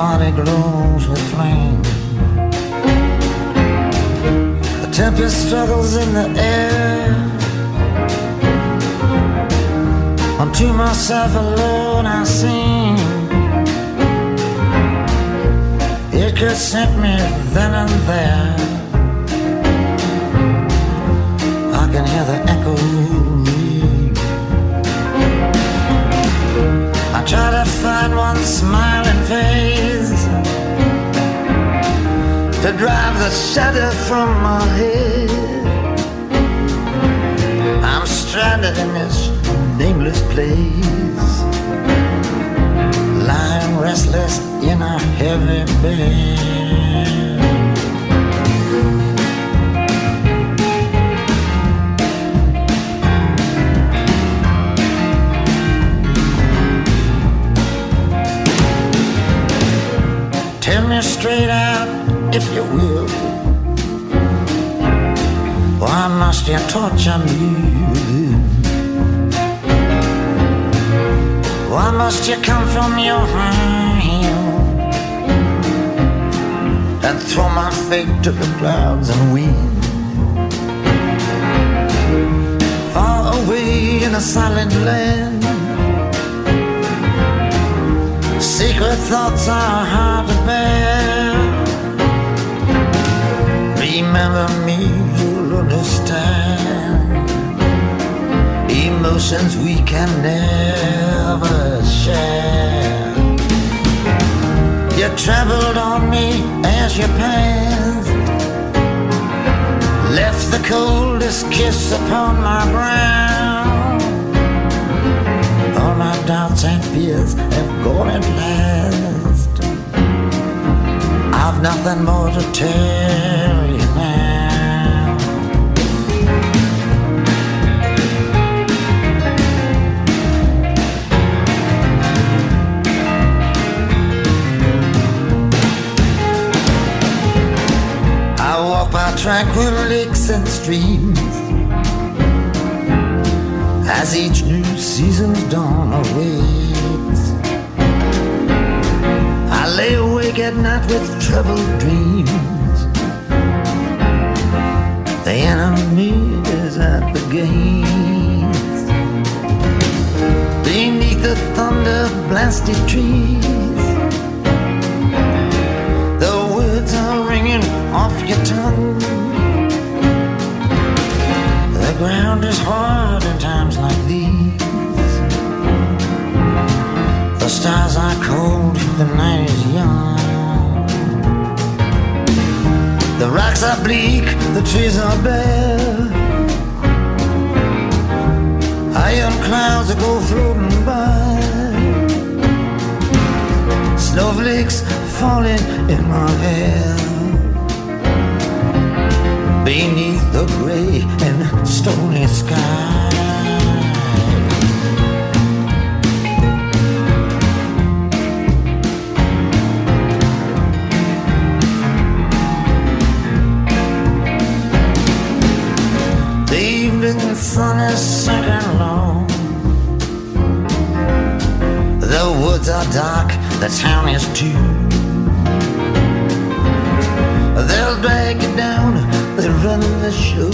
body glows with flame. The tempest struggles in the air. Unto myself alone I sing. It could sink me then and there. I can hear the echo ring. I try to find one smiling face to drive the shadow from my head. I'm stranded in this nameless place, lying restless in a heavy bed. Tell me straight out, if you will, why must you torture me? Why must you come from your high hill and throw my fate to the clouds and wind? Far away in a silent land, secret thoughts are hard to bear. Remember me, you'll understand. Emotions we can never share. You trampled on me as you passed, left the coldest kiss upon my brow. All my doubts and fears have gone at last. I've nothing more to tell you now. I walk by tranquil lakes and streams as each new season's dawn awaits. I lay awake at night with troubled dreams. The enemy is at the gates. Beneath the thunder-blasted trees, the words are ringing off your tongue. The ground is hard in times like these. The stars are cold, the night is young. The rocks are bleak, the trees are bare. Iron clouds that go floating by, snowflakes falling in my hair. Beneath the gray and stony sky, the evening sun is sinking low. The woods are dark, the town is too. They'll drag you down, they're running the show.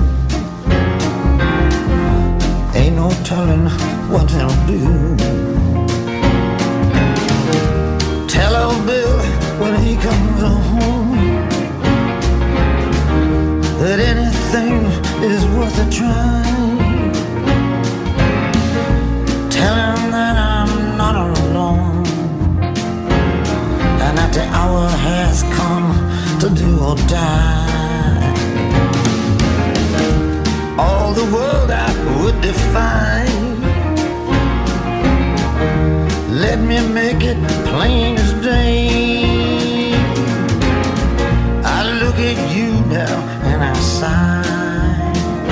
Ain't no telling what they'll do. Tell old Bill when he comes home that anything is worth a try. Tell him that I'm not alone, and that the hour has come to do or die. All the world I would defy, let me make it plain as day. I look at you now and I sigh.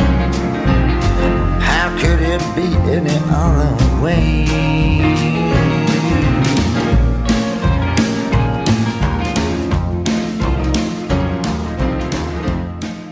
How could it be any other way?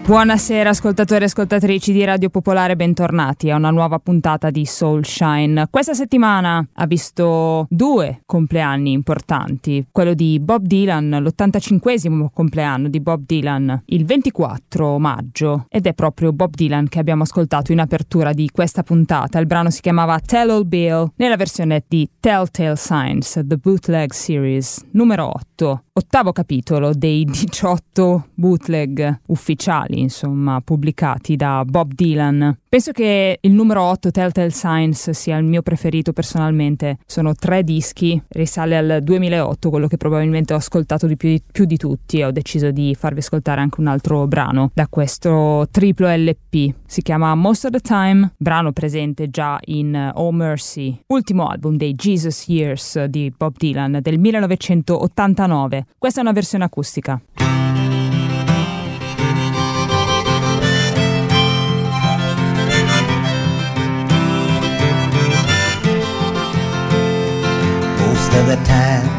Buonasera ascoltatori e ascoltatrici di Radio Popolare, bentornati a una nuova puntata di Soul Shine. Questa settimana ha visto 2 compleanni importanti, quello di Bob Dylan, l'85esimo compleanno di Bob Dylan, il 24 maggio, ed è proprio Bob Dylan che abbiamo ascoltato in apertura di questa puntata. Il brano si chiamava Tell Old Bill nella versione di Telltale Signs, The Bootleg Series, numero 8. Ottavo capitolo dei 18 bootleg ufficiali, insomma, pubblicati da Bob Dylan. Penso che il numero 8, Telltale Signs, sia il mio preferito personalmente. Sono 3 dischi, risale al 2008, quello che probabilmente ho ascoltato di più di tutti, e ho deciso di farvi ascoltare anche un altro brano da questo triplo LP. Si chiama Most of the Time, brano presente già in Oh Mercy, ultimo album dei Jesus Years di Bob Dylan del 1989. Questa è una versione acustica. Most of the time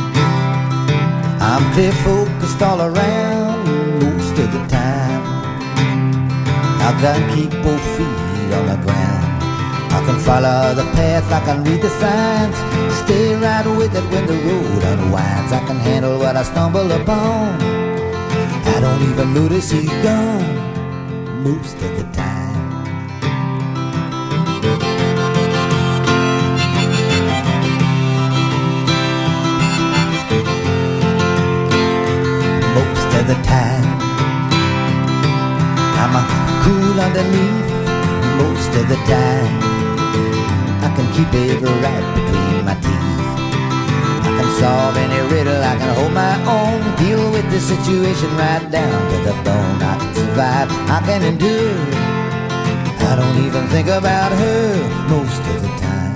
I'm clear focused all around. Most of the time I can keep both feet on the ground. I can follow the path, I can read the signs, stay right with it when the road unwinds. I can handle what I stumble upon, I don't even notice he's gone most of the time. Most of the time I'm cool underneath. Most of the time I can keep it right between my teeth. I can solve any riddle, I can hold my own, deal with the situation right down to the bone. I can survive, I can endure, I don't even think about her most of the time.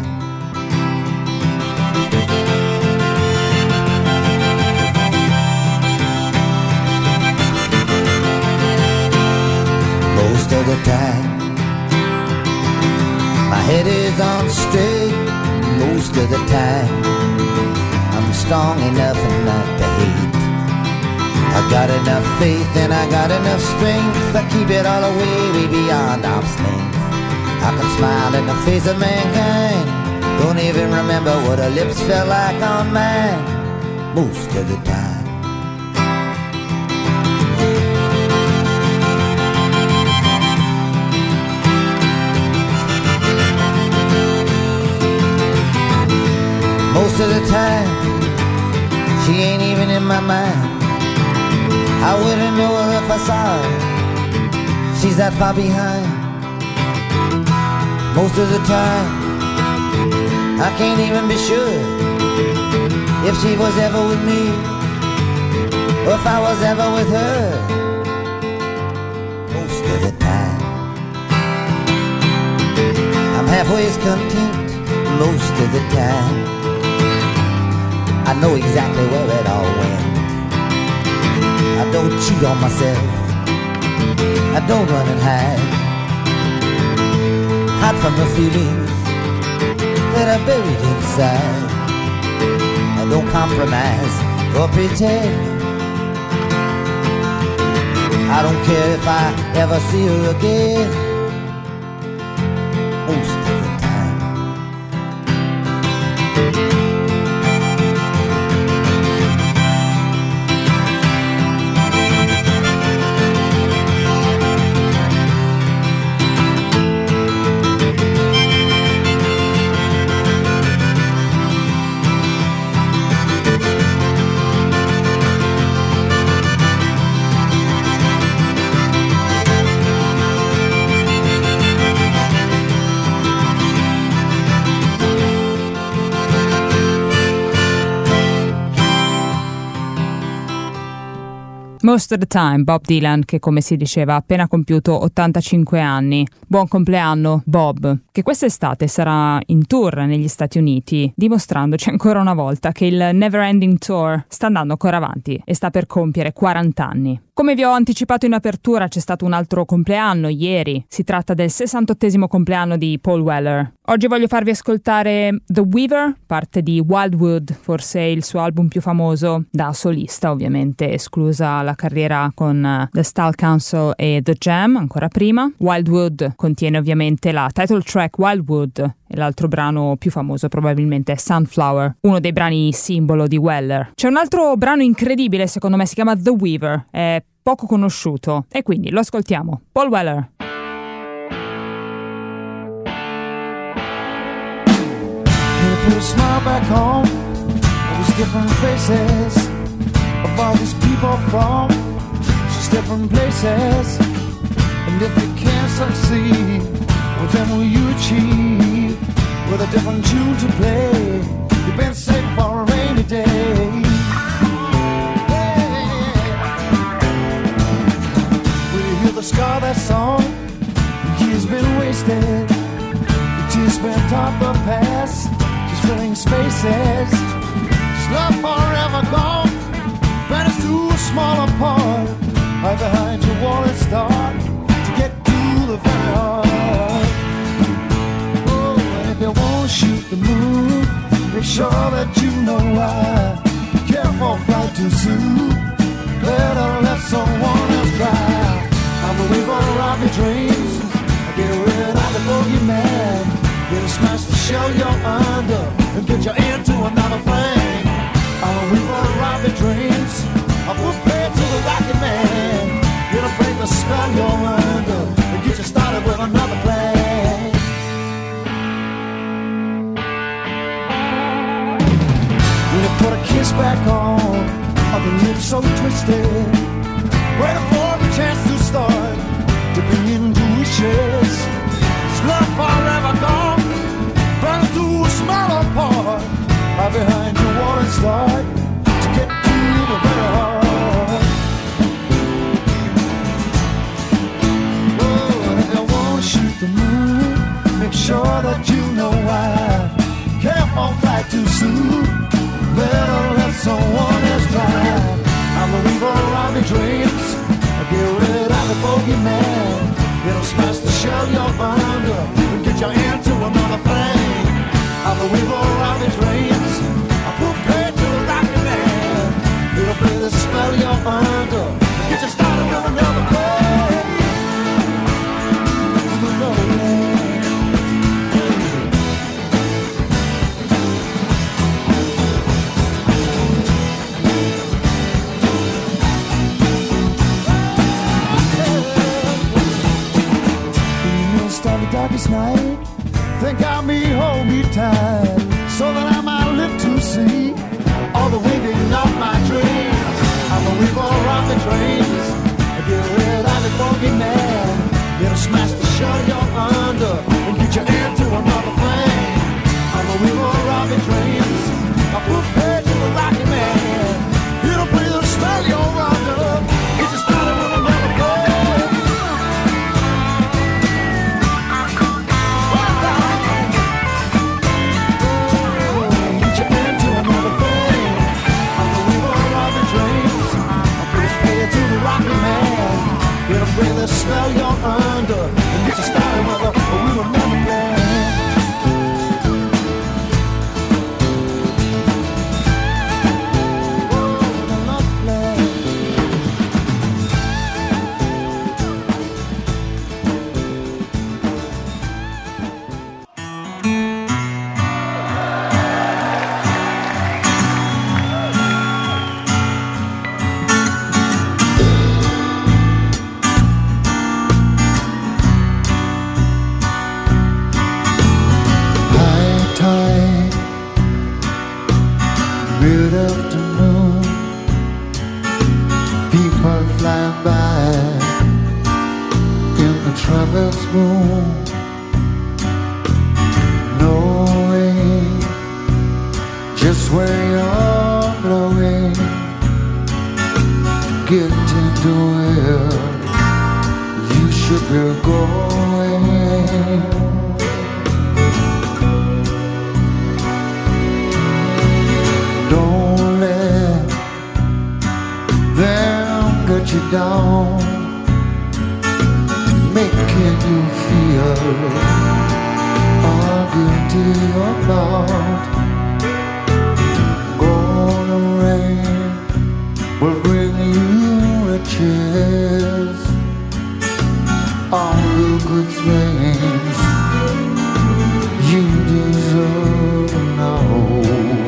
Most of the time my head is on straight. Most of the time I'm strong enough not to hate. I got enough faith and I got enough strength. I keep it all away, way beyond arm's length. I can smile in the face of mankind, don't even remember what her lips felt like on mine most of the time. Most of the time, she ain't even in my mind. I wouldn't know her if I saw her, she's that far behind. Most of the time, I can't even be sure if she was ever with me, or if I was ever with her. Most of the time, I'm halfway content. Most of the time I know exactly where it all went. I don't cheat on myself, I don't run and hide from the feelings that are buried inside. I don't compromise or pretend. I don't care if I ever see her again most of the time. Most of the Time, Bob Dylan, che come si diceva ha appena compiuto 85 anni. Buon compleanno Bob, che quest'estate sarà in tour negli Stati Uniti, dimostrandoci ancora una volta che il Never Ending Tour sta andando ancora avanti e sta per compiere 40 anni. Come vi ho anticipato in apertura, c'è stato un altro compleanno ieri. Si tratta del 68esimo compleanno di Paul Weller. Oggi voglio farvi ascoltare The Weaver, parte di Wildwood, forse il suo album più famoso da solista, ovviamente esclusa la carriera con The Style Council e The Jam, ancora prima. Wildwood contiene ovviamente la title track Wildwood e l'altro brano più famoso probabilmente è Sunflower, uno dei brani simbolo di Weller. C'è un altro brano incredibile, secondo me, si chiama The Weaver, è poco conosciuto e quindi lo ascoltiamo. Paul Weller. Put a smile back home. It was different faces of all these people from just different places. And if you can't succeed, well then will you achieve with a different tune to play? You've been saved for a rainy day. Will you hear the scar that song? Years been wasted, the tears spent on the past, filling spaces. Is love forever gone? Vanished to a smaller part. Hide behind your wall and start to get to the very heart. Oh, and if you won't shoot the moon, make sure that you know why. Careful, fly too soon. Better let someone else try. I'm the weaver of your dreams. I get rid of the bogeyman. Gonna smash the shell you're under and get you into another thing. I'm a weaver of your dreams. I put paid to the rocket man. Gonna break the spell you're under and get you started with another plan. When you put a kiss back on, of the lips so twisted, waiting for the chance to start to bring into wishes. Love forever gone, burn to a smaller part. Hide behind your wall and start to get to the very heart. Oh, and if you won't shoot the moon, make sure that you know why. Careful, fly too soon. Better let someone else try. I'm the weaver of your dreams. I get rid of the bogeyman. It'll smash the shell you're under and get you into another thing. I'm the weaver of your dreams. I put paid to the rocket man. It'll play the spell you're under and get you started with another play. Another play. The darkest night, think of me, hold me tight, so that I might live to see all the waving of my dreams. I'm a weaver of the dreams. I get rid of the bogeyman. It'll smash the shell you're under and get you into another thing. I'm a weaver of the dreams. I put paid to the rocket man. It'll play the spell you're under. Get you started with another play. It'll bring the spell you're under and get you started with a we were never planned. Mid-afternoon, people flying by in the traverse room, knowing just where you're blowing, getting to where you should be going. Don't let them get you down, making you feel all guilty about. Gonna rain will bring you riches, all the good things you deserve now.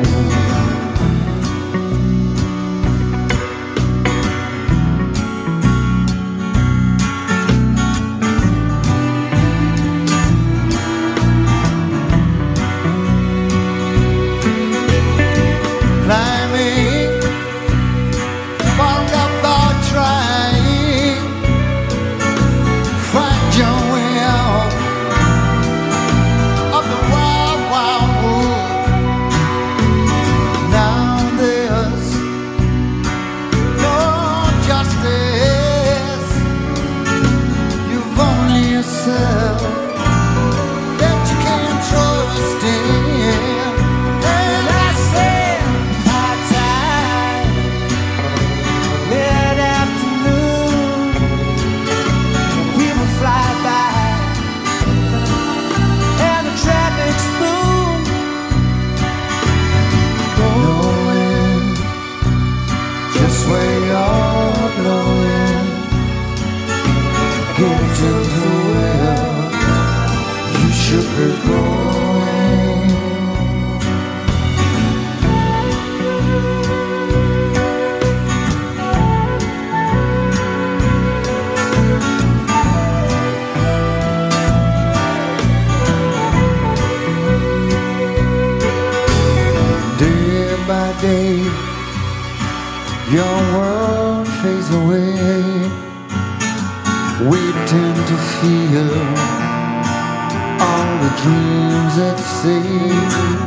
Climbing, found up by trying, find your way out of the wild, wild wood. Now there's no justice, you've only yourself that you can't trust in. And I said high tide, mid-afternoon, people fly by, and the traffic's boom. Knowing just where you're blowing, get to where you should be going. Day by day, your world fades away, waiting to feel all the dreams at sea.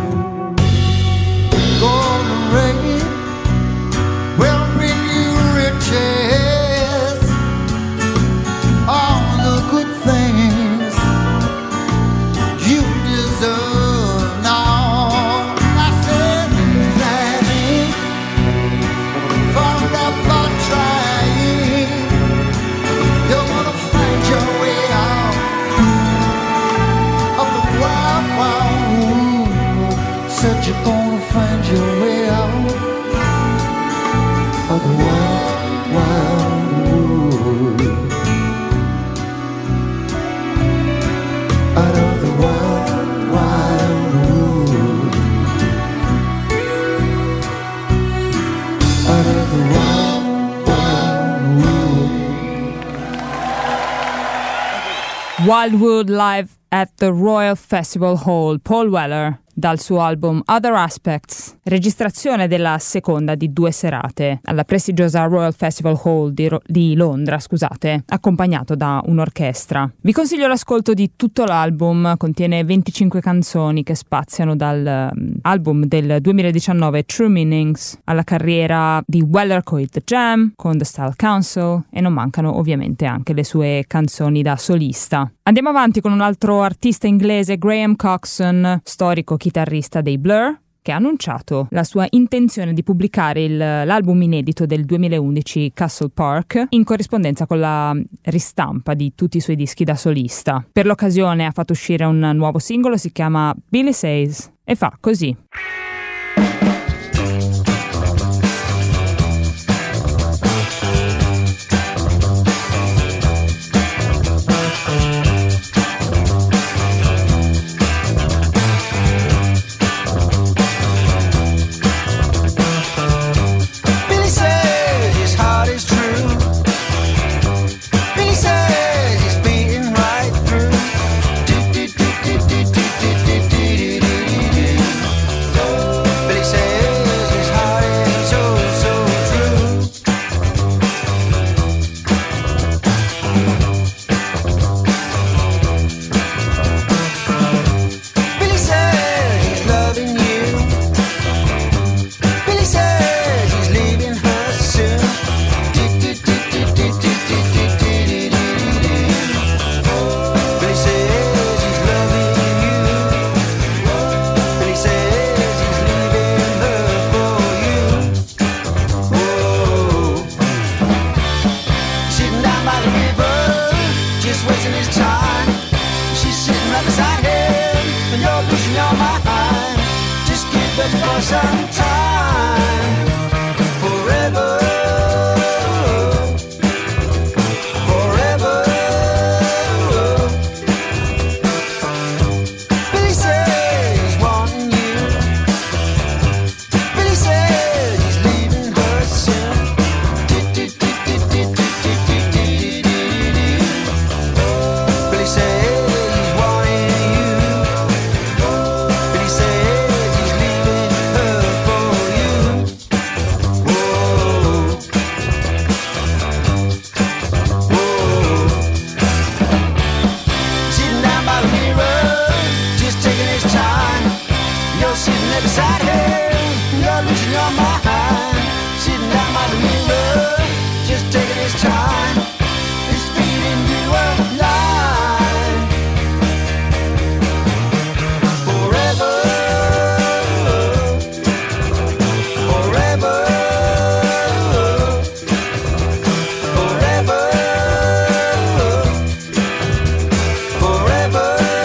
Golden rain will bring you riches, all the good things you deserve now. I said, planning, found out by trying, you're gonna find your way out of the wild, wild wood. Said you're gonna find your way out of the wild, wild wood. Out of the wild, wild wood. Out of the wild, wild wood. Wildwood live at the Royal Festival Hall, Paul Weller, dal suo album Other Aspects, registrazione della seconda di 2 serate alla prestigiosa Royal Festival Hall di Londra, accompagnato da un'orchestra. Vi consiglio l'ascolto di tutto l'album, contiene 25 canzoni che spaziano dal album del 2019 True Meanings alla carriera di Weller con The Jam, con The Style Council, e non mancano ovviamente anche le sue canzoni da solista. Andiamo avanti con un altro artista inglese, Graham Coxon, storico chitarrista dei Blur, che ha annunciato la sua intenzione di pubblicare l'album inedito del 2011 Castle Park in corrispondenza con la ristampa di tutti i suoi dischi da solista. Per l'occasione ha fatto uscire un nuovo singolo, si chiama Billy Says, e fa così. Do some time. Forever. Forever. Billy says he's wanting you. Billy says he's leaving her soon. Billy says he's wanting you. Billy says he's leaving her for you. Whoa. Whoa. Sitting down by the mirror, just taking his time. You're sitting there beside him, you're losing your mind. Sitting down by the mirror, just taking his time. He's feeding you a line. Forever. Forever. Forever. Forever.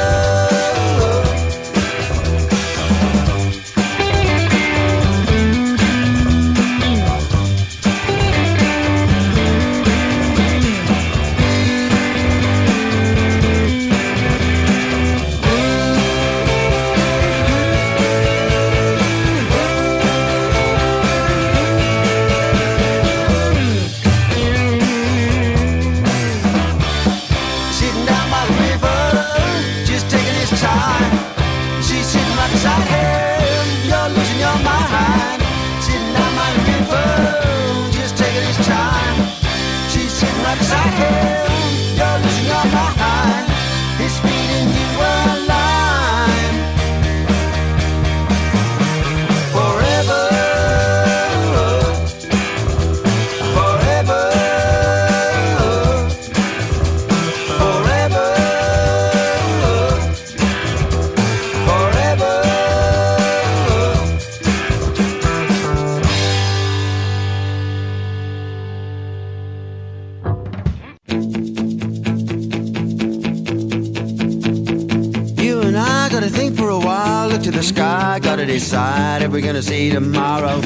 Sitting down by the river, just taking his time. She's sitting right beside him, you're losing your mind. Sitting down by the river, just taking his time. She's sitting right beside him, you're losing your mind. He's feeding you a line. Forever. Forever. Forever. Forever. You and I gotta think for a while, look to the sky, gotta decide if we're gonna see tomorrow.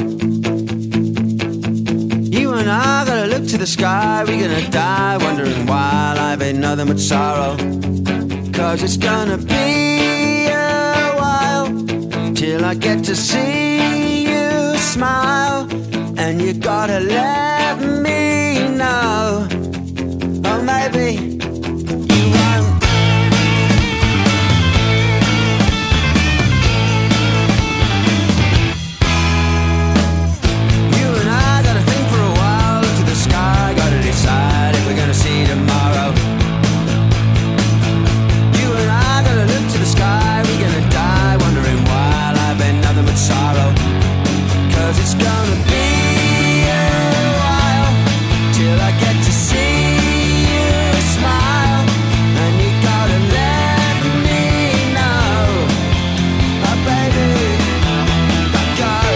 You and I gotta look to the sky, we're gonna die wondering why life ain't nothing but sorrow. Cause it's gonna be a while till I get to see you smile. And you gotta let me know, oh maybe you won't. You and I gotta think for a while, look to the sky, gotta decide if we're gonna see tomorrow. You and I gotta look to the sky, we're gonna die wondering why life ain't nothing but sorrow. Cause it's gonna be a while till I get to see you smile. And you gotta let me know, oh baby, I got.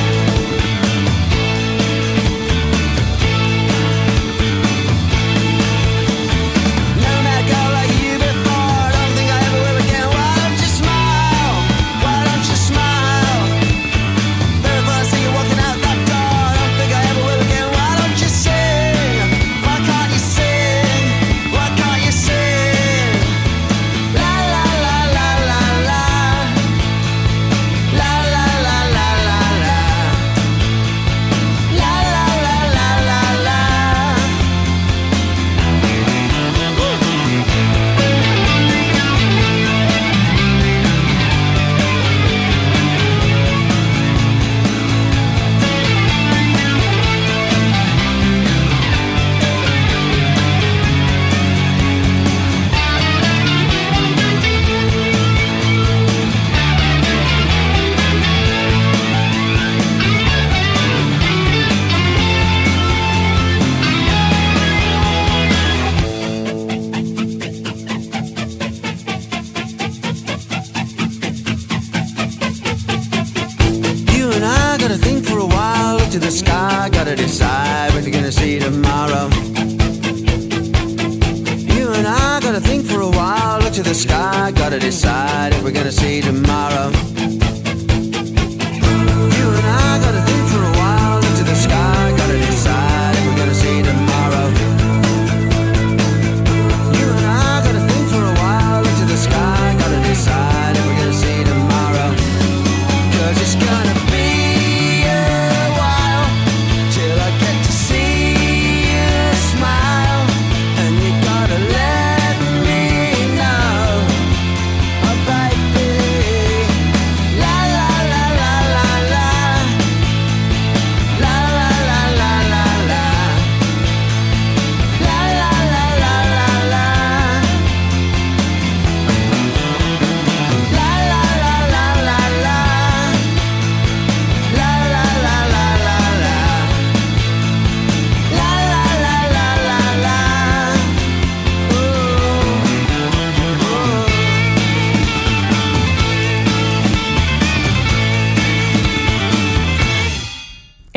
Never met a girl like you before, I don't think I ever will again. Why don't you smile? Why don't you smile? Very first thing you're walking out that door, I don't think I ever will again. Why don't you sing? Why can't you sing? Why can't you sing? La la la la la la. La la la la la la. La la la la la la. You and I gotta think for a while, look to the sky, gotta decide what you're gonna see tomorrow. You and I gotta think for a while, look to the sky, gotta decide if we're gonna see tomorrow.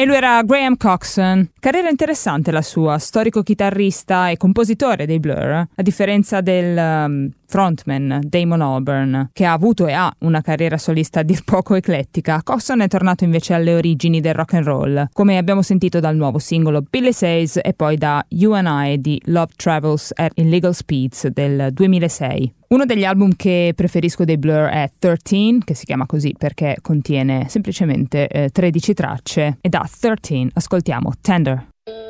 E lui era Graham Coxon. Carriera interessante la sua, storico chitarrista e compositore dei Blur, a differenza del frontman Damon Albarn, che ha avuto e ha una carriera solista a dir poco eclettica. Coxon è tornato invece alle origini del rock and roll, come abbiamo sentito dal nuovo singolo Billy Says e poi da You and I di Love Travels at Illegal Speeds del 2006. Uno degli album che preferisco dei Blur è 13, che si chiama così perché contiene semplicemente 13 tracce, e da 13 ascoltiamo Tender.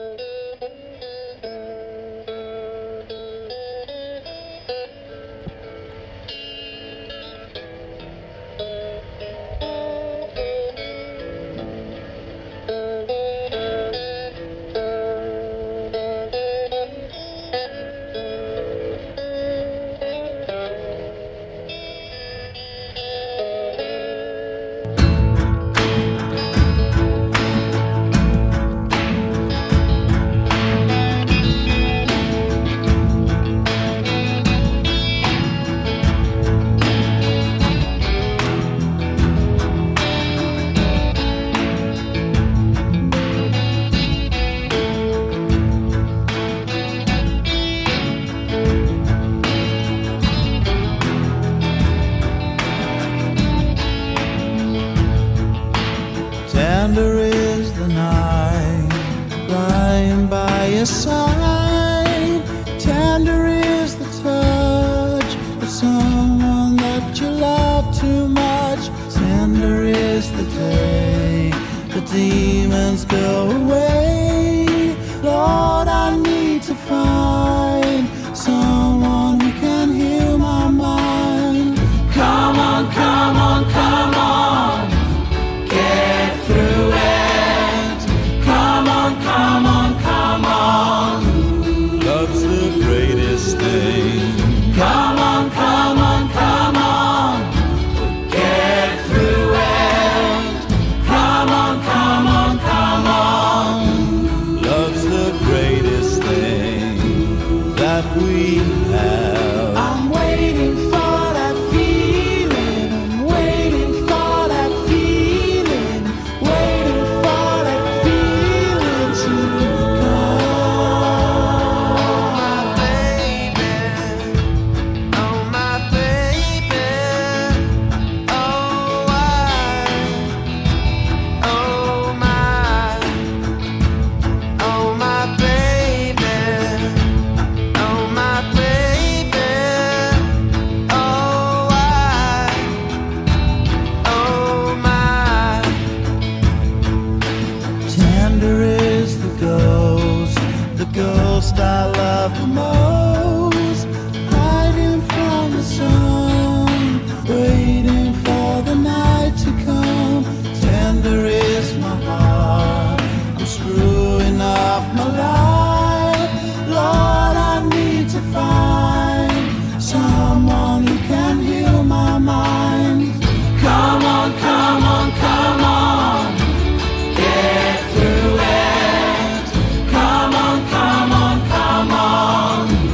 Tender is the night, lying by your side. Tender is the touch of someone that you love too much. Tender is the day the demons go away. Lord, I need to find someone who can heal my mind. Come on, come on, come on. Get through it. Come on, come on, come on. Love's the greatest thing. Come on, come on, come on. Get through it. Come on, come on, come on. Love's the greatest thing that we have. I'm waiting for that feeling. I'm waiting for that feeling. Waiting for that feeling to come. My baby, oh my baby, oh I, oh my baby, oh my baby, oh I, oh my. Tender is the ghost I love the most, hiding from the sun, waiting for the night to come. Tender is my heart, I'm screwing up my life. Lord, I need to find someone who can heal my mind. Come on, come on, come on. Get through it. Come on, come on, come on.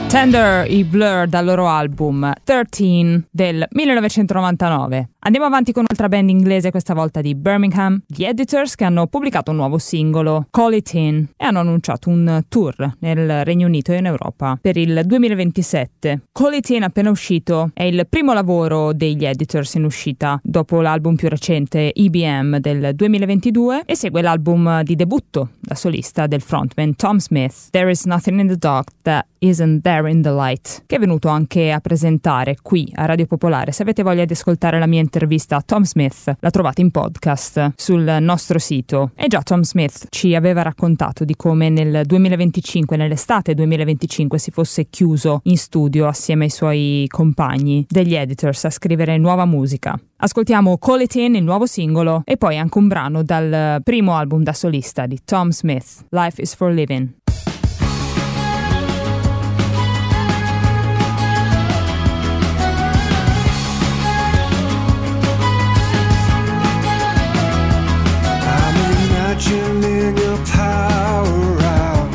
Tender, i Blur dal loro album 13 del 1999. Andiamo avanti con un'altra band inglese, questa volta di Birmingham, gli Editors, che hanno pubblicato un nuovo singolo, Call It In, e hanno annunciato un tour nel Regno Unito e in Europa per il 2027. Call It In, appena uscito, è il primo lavoro degli Editors in uscita dopo l'album più recente EBM del 2022 e segue l'album di debutto da solista del frontman Tom Smith, There Is Nothing in the Dark That Isn't There in the Light, che è venuto anche a presentare qui a Radio Popolare. Se avete voglia di ascoltare la mia intervista a Tom Smith, la trovate in podcast sul nostro sito. E già Tom Smith ci aveva raccontato di come nel 2025, nell'estate 2025, si fosse chiuso in studio assieme ai suoi compagni degli Editors a scrivere nuova musica. Ascoltiamo Call It In, il nuovo singolo, e poi anche un brano dal primo album da solista di Tom Smith, Life is for Living. Imagining a powerhouse,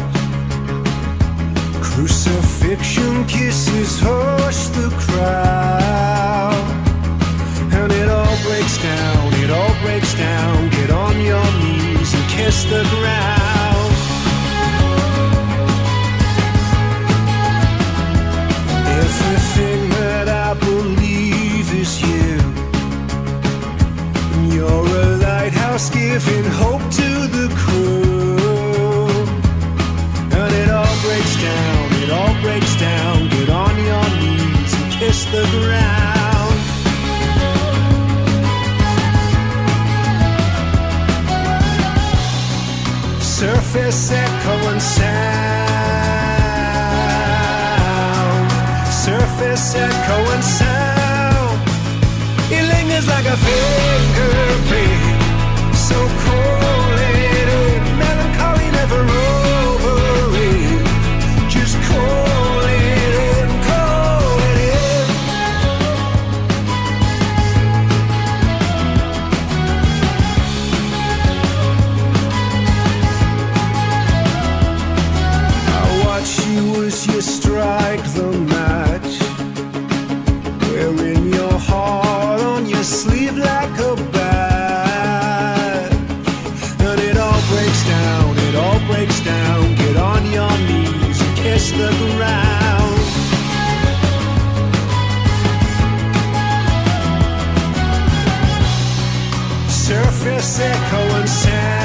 crucifixion kisses hush the crowd, and it all breaks down, it all breaks down. Get on your knees and kiss the ground. Everything that I believe is you. You're a lighthouse giving hope to the crew, and it all breaks down, it all breaks down. Get on your knees and kiss the ground. Surface echo and sound, surface echo and sound. It lingers like a fingerprint, so cold-headed, melancholy, never over it. Just call it in, call it in. I watch you as you strike the match, wearing your heart on your sleeve like a bat, and it all breaks down, it all breaks down. Get on your knees and kiss the ground. Surface echo and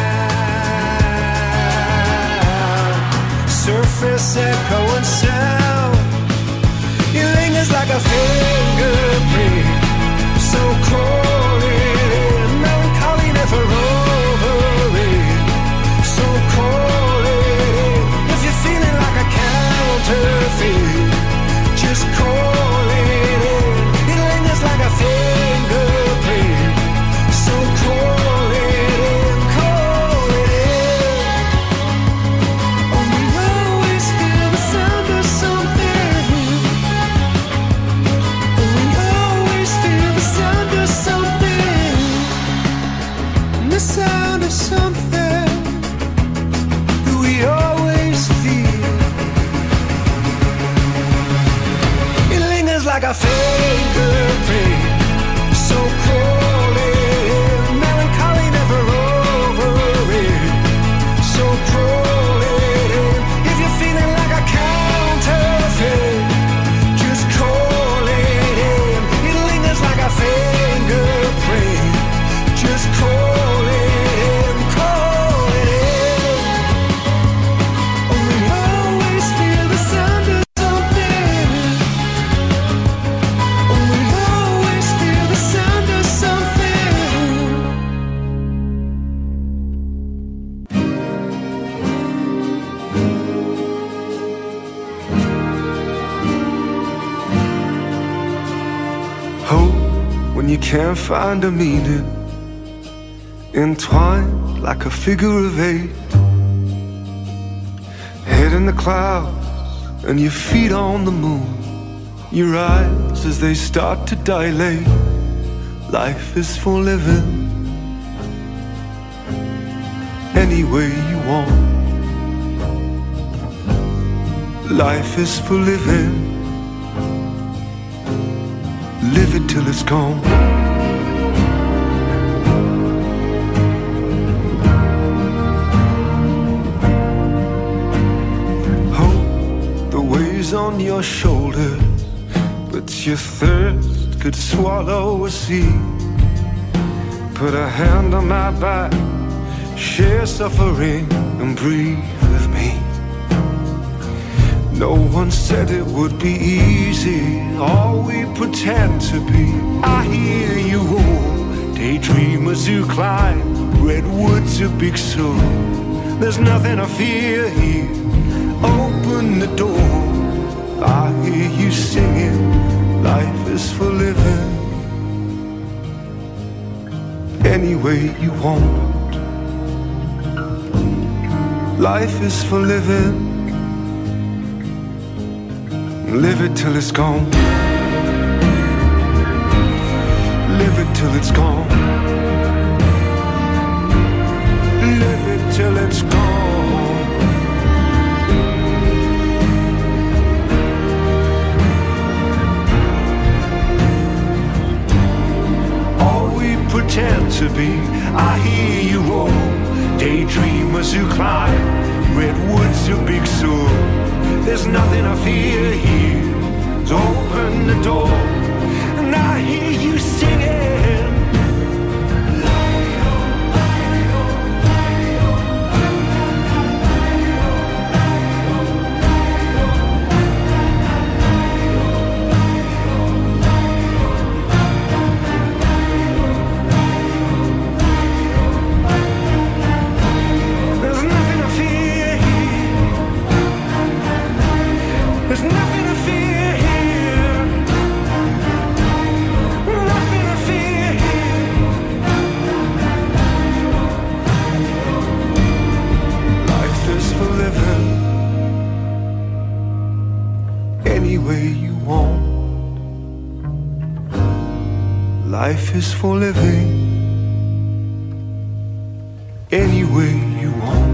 sound, surface echo and sound. It lingers like a fingerprint, so cold in, melancholy, never over it. So cold in, if you're feeling like a counterfeit, just call it in. It lingers like a fingerprint, so call it in, call it in. Oh, we always feel the sound of something. We always feel the sound of something. The sound of something that we always feel. It lingers like a fingerprint, so cold in, melancholy, never over it. So crawl it in, if you're feeling like a counterfeit, just call it in. It lingers like a fingerprint, just call it in, call it in. Oh, we always feel the sound of something. Oh, we always feel the sound of something. Hope when you can't find a meaning, entwined like a figure of eight. Head in the clouds and your feet on the moon. Your eyes as they start to dilate. Life is for living any way you want. Life is for living. Live it till it's gone. Hope the weight's on your shoulders, but your thirst could swallow a sea. Put a hand on my back, share suffering and breathe with me. No one said it would be easy, all we pretend to be. I hear you all, daydreamers who climb redwoods to Big Sur. There's nothing I fear here, open the door. I hear you singing, life is for living. Any way you want. Life is for living. Live it till it's gone. Live it till it's gone. Live it till it's gone. All we pretend to be, I hear you roll. Daydreamers who climb redwoods to Big Sur. There's nothing I fear here, so open the door. And I hear you singing. Life is for living any way you want.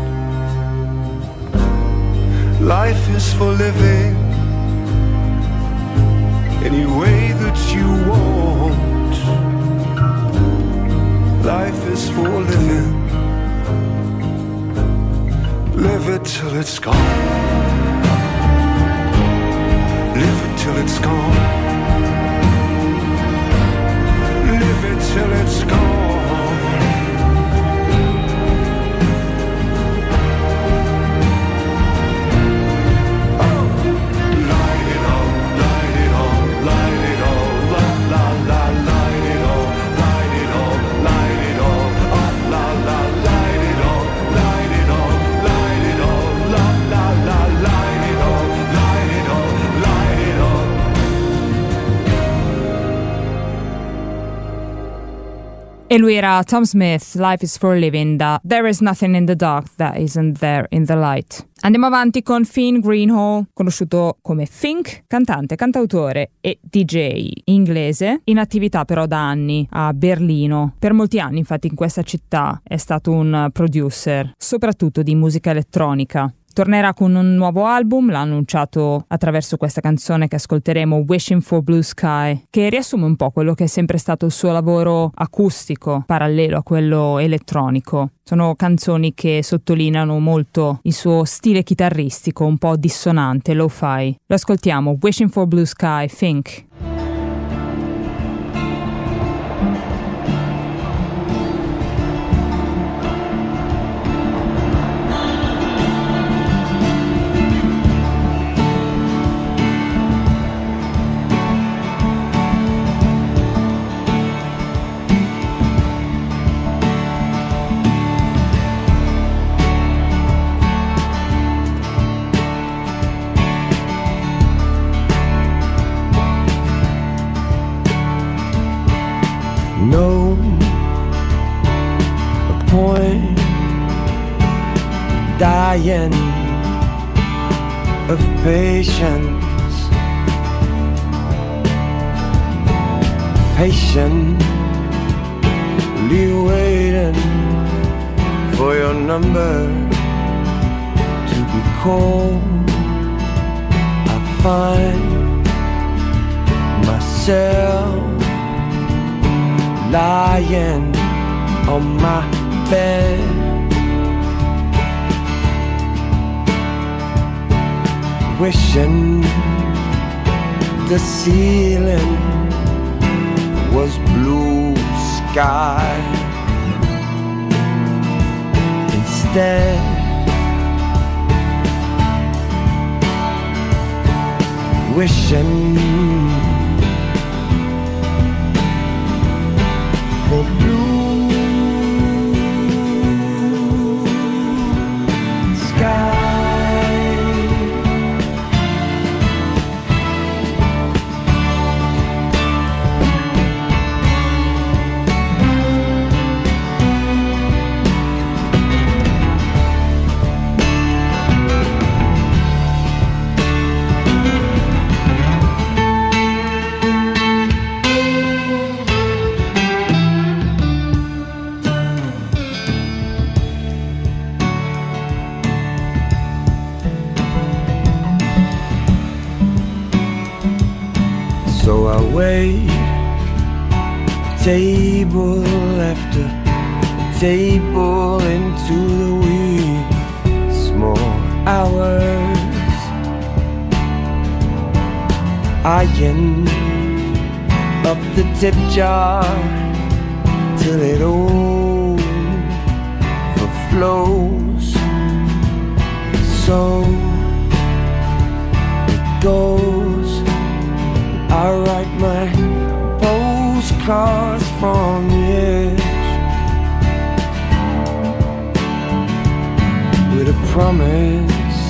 Life is for living any way that you want. Life is for living. Live it till it's gone. Live it till it's gone. Till it's gone. Oh, light it all, light it all, light it all, la la la, light it all, light it all, light it all, oh la la, light it all, light it all, light it all, la la la, light it all, light it all, light it all. E lui era Tom Smith, Life is for Living, da There is Nothing in the Dark That Isn't There in the Light. Andiamo avanti con Finn Greenhall, conosciuto come Fink, cantante, cantautore e DJ inglese, in attività però da anni a Berlino. Per molti anni, infatti, in questa città è stato un producer, soprattutto di musica elettronica. Tornerà con un nuovo album, l'ha annunciato attraverso questa canzone che ascolteremo, Wishing for Blue Sky, che riassume un po' quello che è sempre stato il suo lavoro acustico, parallelo a quello elettronico. Sono canzoni che sottolineano molto il suo stile chitarristico, un po' dissonante, lo-fi. Lo ascoltiamo, Wishing for Blue Sky, Fink. No point dying of patience, patiently waiting for your number to be called. find myself lying on my bed, wishing the ceiling was blue sky. Instead, wishing for blue sky. So I wait, table after table into the wee small hours, eyeing up the tip jar till it overflows. So it goes. I write my postcards from the edge with a promise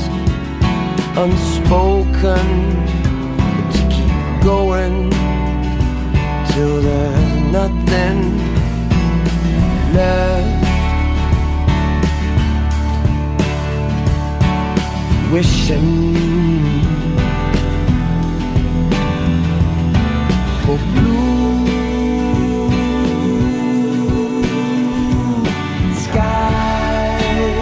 unspoken to keep going till there's nothing left. Wishing for blue sky.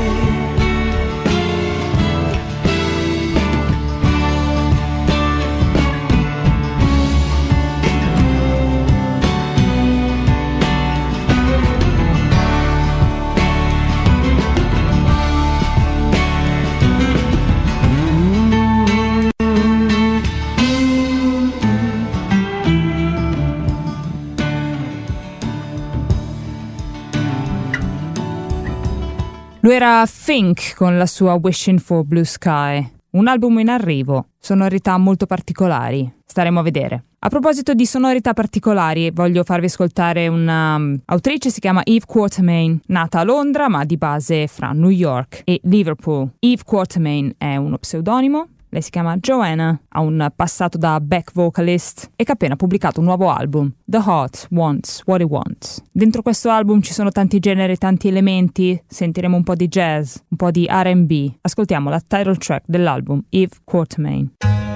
Lui era Fink con la sua Wishing for Blue Sky, un album in arrivo, sonorità molto particolari, staremo a vedere. A proposito di sonorità particolari, voglio farvi ascoltare un'autrice, si chiama Eve Quatermain, nata a Londra ma di base fra New York e Liverpool. Eve Quatermain è uno pseudonimo. Lei si chiama Joanna, ha un passato da back vocalist e che ha appena pubblicato un nuovo album, The Heart Wants What It Wants. Dentro questo album ci sono tanti generi, tanti elementi, sentiremo un po' di jazz, un po' di R&B. Ascoltiamo la title track dell'album, Eve Quatermain.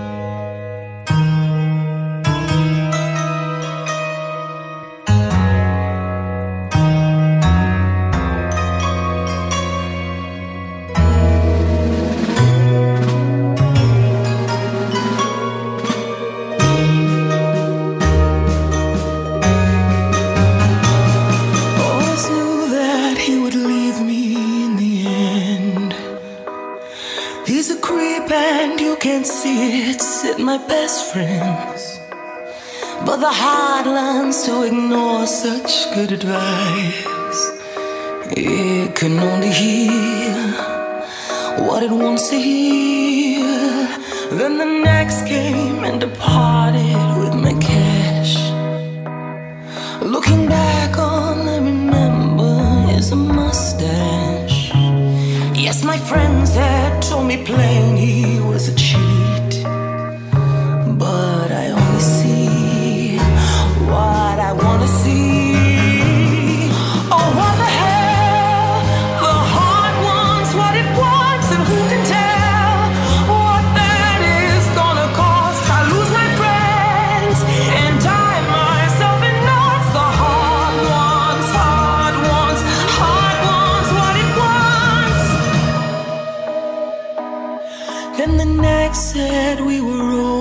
Can't see it's at my best friends, but the heart learns to ignore such good advice. It can only hear what it wants to hear. Then the next came and departed with my cash. Looking back, all I remember is a mustache. Yes, my friends had told me plain he was a cheat, but I only see what I want to see. Oh, what the hell? The heart wants what it wants, and who can tell what that is gonna cost? I lose my friends and tie myself in knots. The heart wants, heart wants, heart wants what it wants. Then the next said we were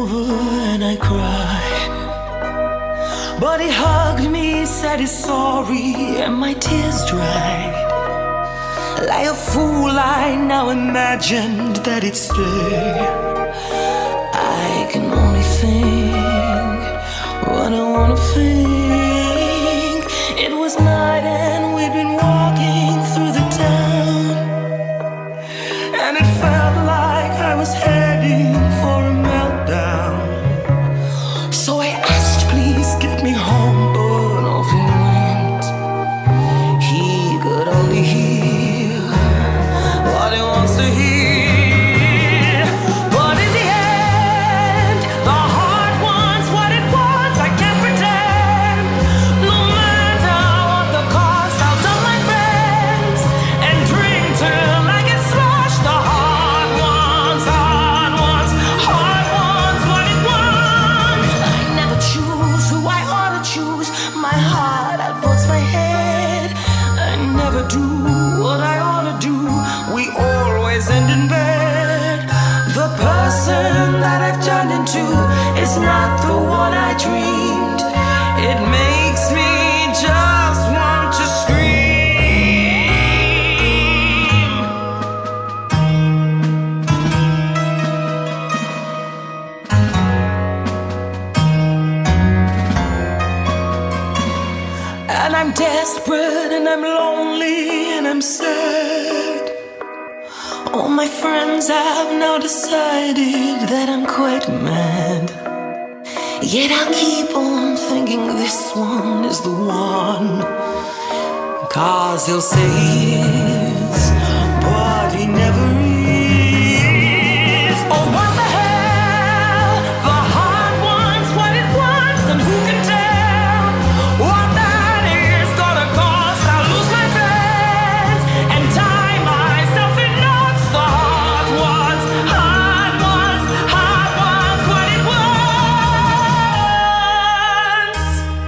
I cried. But he hugged me, said he's sorry, and my tears dried. Like a fool, I now imagined that he'd stay. I can only think what I wanna think. It was night and we'd been walking through the town, and it felt like I was heading for a meltdown. So I asked, please get me home, but off he went. He could only hear what he wants to hear. But in the end, the heart wants what it wants. I can't pretend. No matter what the cost, I'll tell my friends and drink till I get sloshed. The heart wants what it wants. I never choose who I ought to choose. My heart outvotes my head. I never do what I ought to do. We always end in bed. The person that I've turned into is not the one I dreamed. It makes me just want to scream. And I'm desperate and I'm lonely and I'm sad. All my friends have now decided that I'm quite mad. Yet I'll keep on thinking this one is the one. 'Cause he'll say he is, but he never is. Oh, what the hell? The heart wants what it wants, and who can tell what that is gonna cost? I'll lose my friends and tie myself in knots. The heart wants what it wants.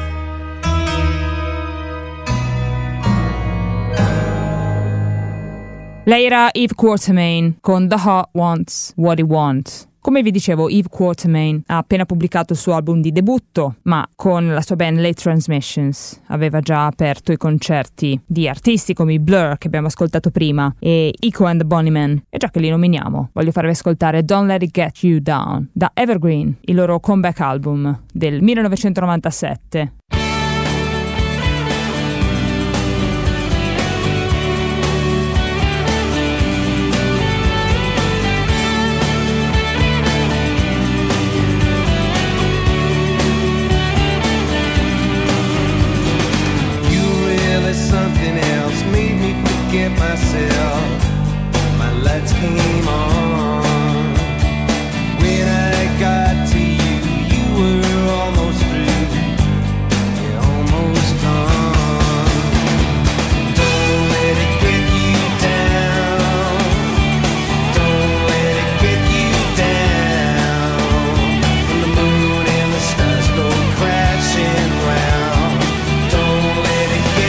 Lei era Eve Quatermain con The Heart Wants What It Wants. Come vi dicevo, Eve Quatermain ha appena pubblicato il suo album di debutto, ma con la sua band Late Transmissions aveva già aperto i concerti di artisti come i Blur, che abbiamo ascoltato prima, e Echo and the Bunnymen. E già che li nominiamo, voglio farvi ascoltare Don't Let It Get You Down da Evergreen, il loro comeback album del 1997. Something else made me forget myself. My lights came on. When I got to you, you were almost through. You're almost gone. Don't let it get you down. Don't let it get you down. When the moon and the stars go crashing round. Don't let it get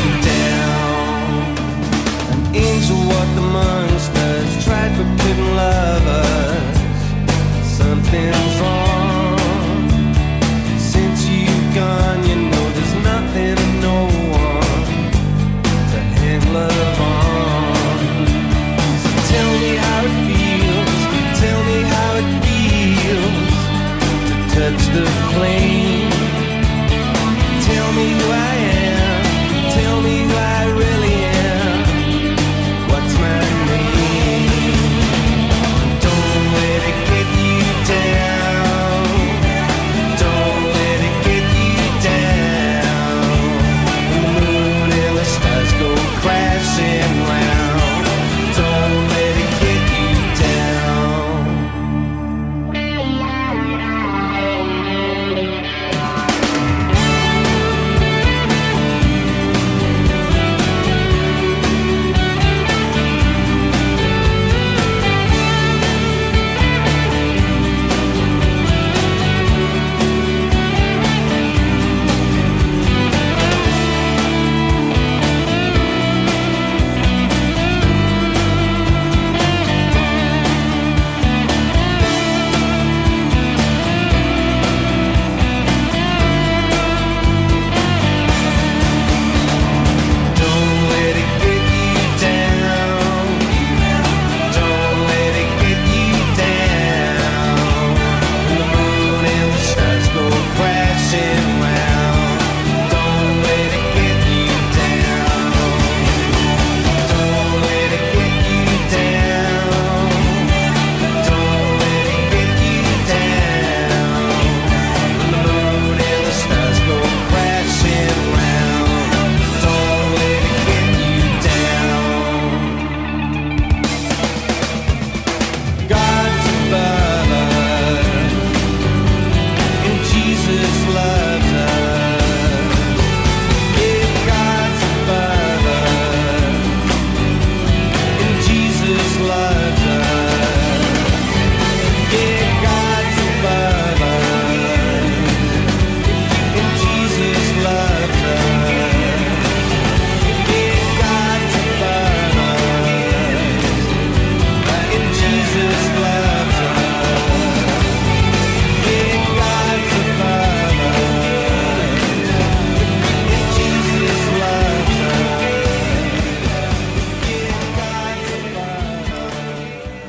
angel, what the monsters tried but couldn't love us. Something's wrong. Since you've gone, you know there's nothing and no one to hang love on. So tell me how it feels. Tell me how it feels to touch the flame. Tell me who I am. Tell me who I really am. What's my name? Don't let it get you down.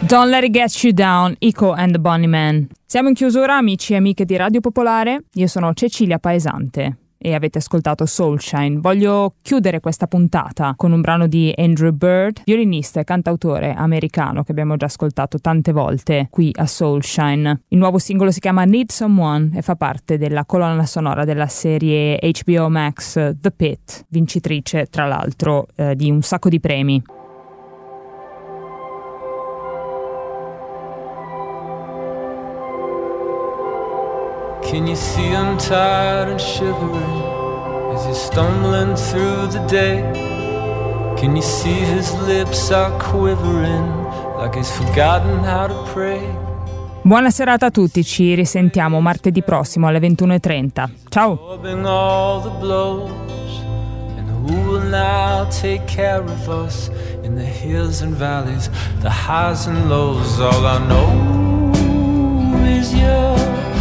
Don't Let It Get You Down, Echo and the Bunnymen. Siamo in chiusura, amici e amiche di Radio Popolare. Io sono Cecilia Paesante e avete ascoltato Soulshine. Voglio chiudere questa puntata con un brano di Andrew Bird, violinista e cantautore americano che abbiamo già ascoltato tante volte qui a Soulshine. Il nuovo singolo si chiama Need Someone e fa parte della colonna sonora della serie HBO Max The Pit, vincitrice tra l'altro di un sacco di premi. Can you see him tired and shivering as he's stumbling through the day? Can you see his lips are quivering like he's forgotten how to pray? Buona serata a tutti, ci risentiamo martedì prossimo alle 21:30. Ciao! All the blows, and who will now take care of us in the hills and valleys, the highs and lows? All I know is you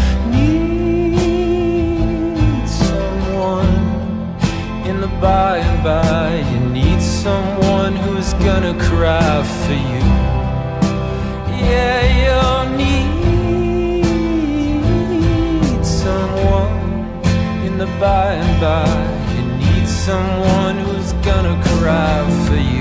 need someone in the by and by. You need someone who's gonna cry for you. Yeah, you need someone in the by and by. You need someone who's gonna cry for you.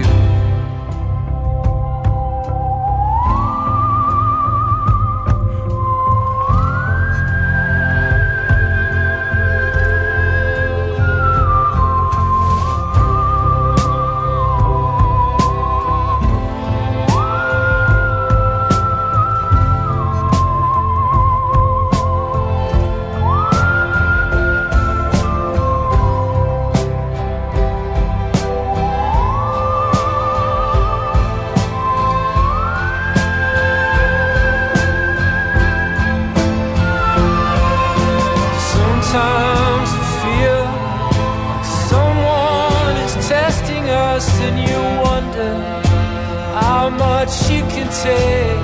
Sometimes you feel like someone is testing us, and you wonder how much you can take.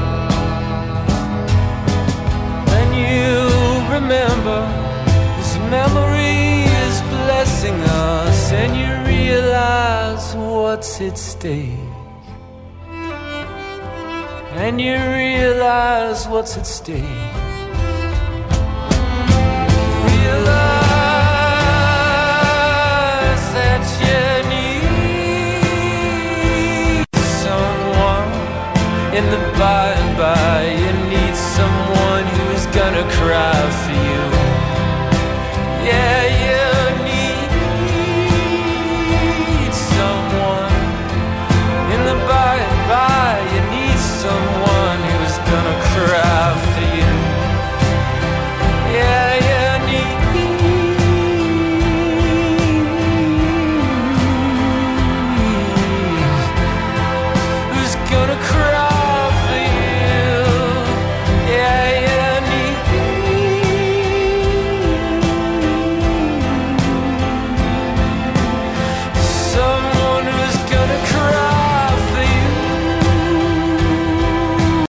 Then you remember this memory is blessing us, and you realize what's at stake. And you realize what's at stake. In the by and by, you need someone who's gonna cry for you.